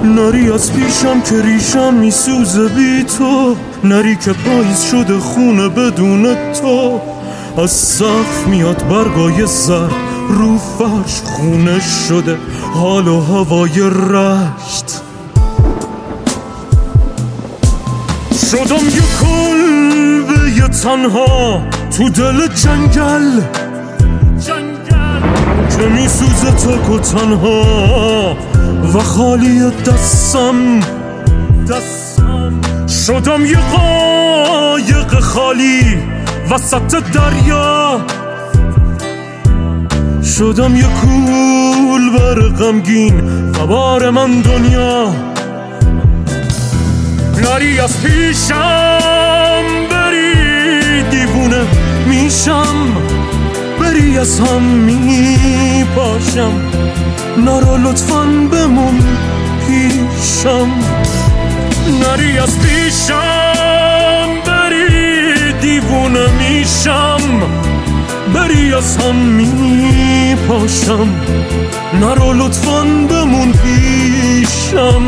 نری از پیشم که ریشم میسوزه بی تو، نری که پاییز شده خونه بدون تو. از سقف میاد برگای زر، رو فرش خونه شده حال و هوای رشت. شدم یه کلبه تنها تو دل جنگل که میسوزه تک و تنها و خالی دستم. شدم یه قایق خالی وسط دریا، شدم یه کولبر غمگین و بار من دنیا. نری از پیشم بری دیوونه میشم، بری از هم میپاشم، نرو لطفاً بمون پیشم. نری از پیشم بری دیوونه میشم، بری از هم میپاشم، نرو لطفاً بمون پیشم.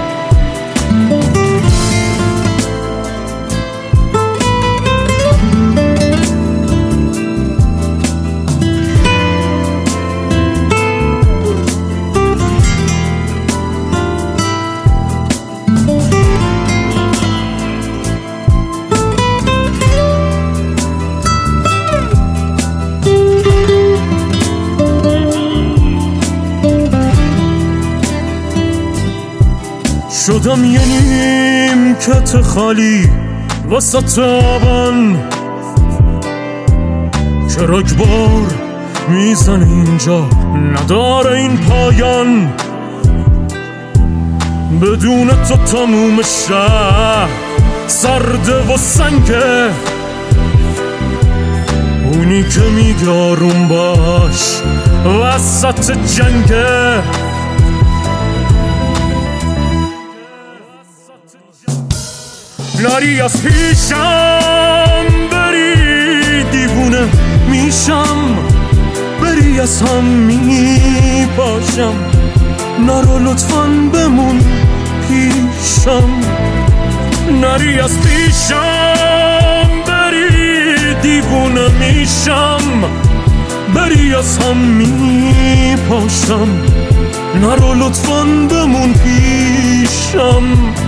شدم یه نیمکت خالی وسط آبان که رگبار میزنه اینجا نداره این پایان. بدون تو تموم شهر سرده و سنگه، اونی که میگه آروم باش وسط جنگه. نری از پیشم بری دیوونه میشم، بری از هم میپاشم، نرو لطفاً بمون پیشم. نری از پیشم بری دیوونه میشم، بری از هم میپاشم، نرو لطفاً بمون پیشم.